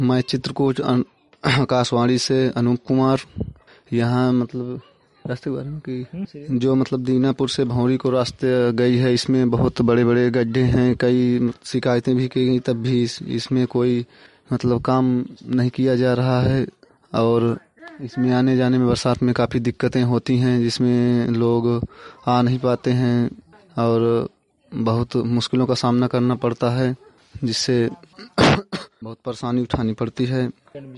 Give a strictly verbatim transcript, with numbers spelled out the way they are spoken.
मैं चित्रकूट अन- आकाशवाणी से अनूप कुमार। यहाँ मतलब रास्ते के बारे में कि जो मतलब दीनापुर से भौंरी को रास्ते गई है, इसमें बहुत बड़े बड़े गड्ढे हैं। कई शिकायतें भी की गई, तब भी इस, इसमें कोई मतलब काम नहीं किया जा रहा है। और इसमें आने जाने में बरसात में काफ़ी दिक्कतें होती हैं, जिसमें लोग आ नहीं पाते हैं और बहुत मुश्किलों का सामना करना पड़ता है, जिससे बहुत परेशानी उठानी पड़ती है।